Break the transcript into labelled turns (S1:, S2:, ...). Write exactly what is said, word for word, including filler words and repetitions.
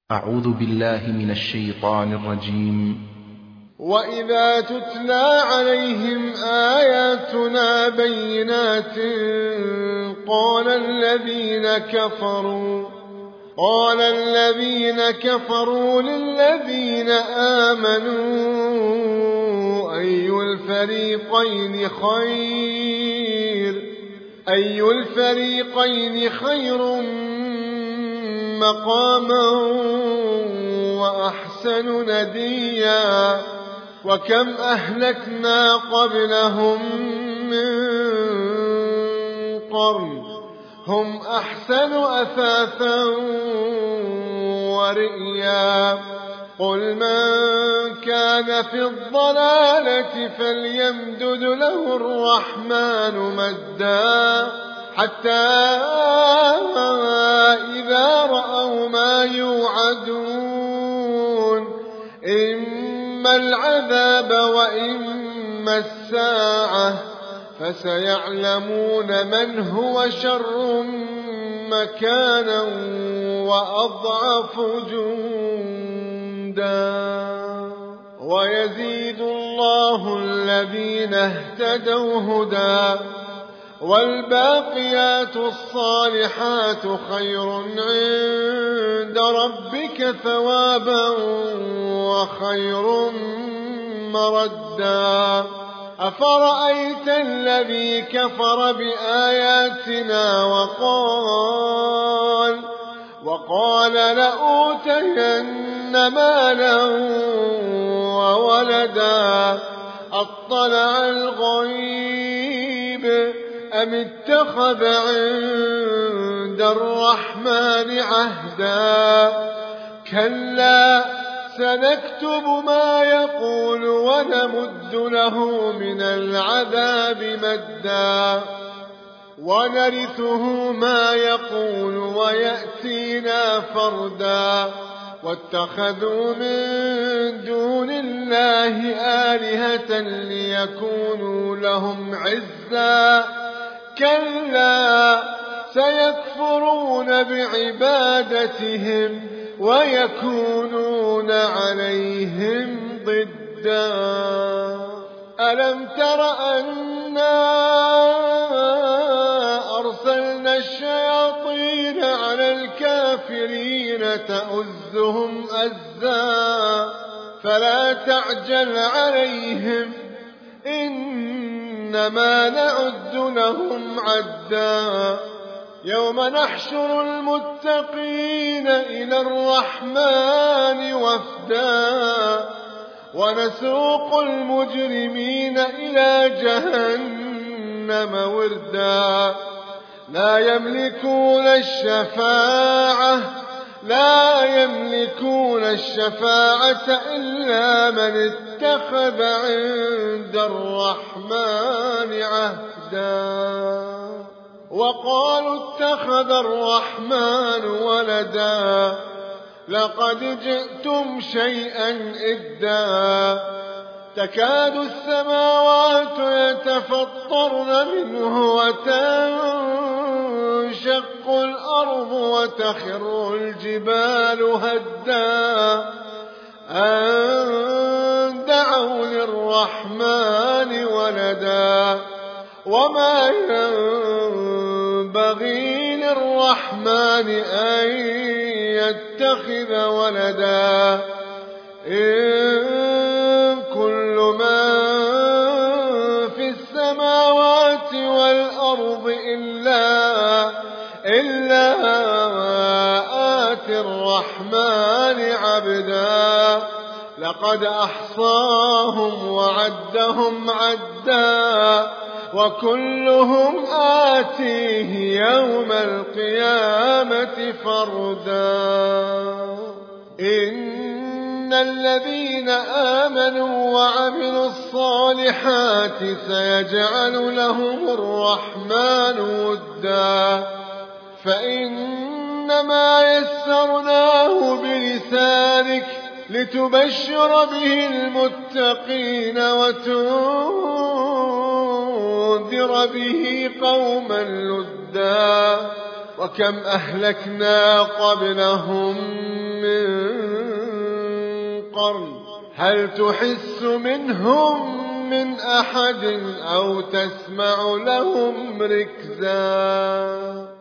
S1: أعوذ بالله من الشيطان الرجيم.
S2: وإذا تتلى عليهم آياتنا بينات قال الذين كفروا قال الذين كفروا للذين آمنوا أي الفريقين خير أي الفريقين خير مقاما وأحسن نديا وكم أهلكنا قبلهم من قرن هم أحسن أثاثا ورئيا قل من كان في الضلالة فليمدد له الرحمن مدا حتى إذا رأوا ما يوعدون إما العذاب وإما الساعة فسيعلمون من هو شر مكانا وأضعف جندا ويزيد الله الذين اهتدوا هدى والباقيات الصالحات خير عند ربك ثوابا وخير مردا أفرأيت الذي كفر بآياتنا وقال وقال لأوتين مالا وولدا أطلع الغيب أم اتخذ عند الرحمن عهدا كلا سنكتب ما يقول ونمد له من العذاب مدا ونرثه ما يقول ويأتينا فردا واتخذوا من دون الله آلهة ليكونوا لهم عزا كلا سيكفرون بعبادتهم ويكونون عليهم ضدا ألم تر أنا أرسلنا الشياطين على الكافرين تؤزهم أزا فلا تعجل عليهم إنما نعد لهم عدا يوم نحشر المتقين إلى الرحمن وفدا ونسوق المجرمين إلى جهنم وردا لا يملكون الشفاعة لا يملكون الشفاعة إلا من اتخذ عند الرحمن عهدا وقالوا اتخذ الرحمن ولدا لقد جئتم شيئا إدا تكاد السماوات يتفطرن منه وتنشق الأرض وتخر الجبال هدا أن دعوا للرحمن ولدا وما ينبغي للرحمن أن يتخذ ولدا إن كل من في السماوات والأرض إلا إلا آتي الرحمن عبدا لقد أحصاهم وعدهم عدا وكلهم آتيه يوم القيامة فردا إن الذين آمنوا وعملوا الصالحات سيجعل لهم الرحمن ودا فإنما يسرناه بلسانك لتبشر به المتقين وتنذر به قوما لدا وكم أهلكنا قبلهم من قرن هل تحس منهم من أحد أو تسمع لهم ركزا